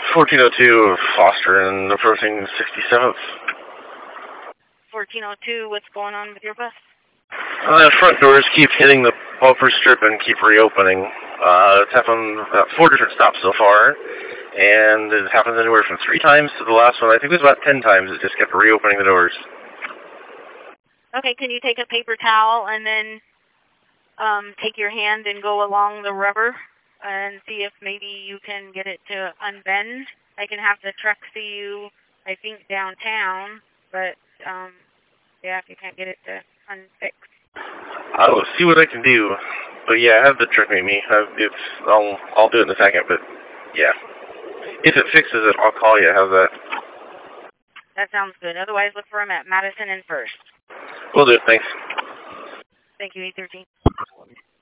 1402 Foster and approaching 67th. 1402, what's going on with your bus? The front doors keep hitting the bumper strip and keep reopening. It's happened about 4 different stops so far, and it happens anywhere from 3 times to the last one. I think it was about 10 times. It just kept reopening the doors. Okay, can you take a paper towel and then take your hand and go along the rubber and see if maybe you can get it to unbend? I can have the truck see you, I think, downtown, but yeah, if you can't get it to unfix. I'll see what I can do. But yeah, have the truck meet me. I'll do it in a second, but yeah. If it fixes it, I'll call you. How's that? That sounds good. Otherwise, look for him at Madison and First. Will do. Thanks. Thank you, 813.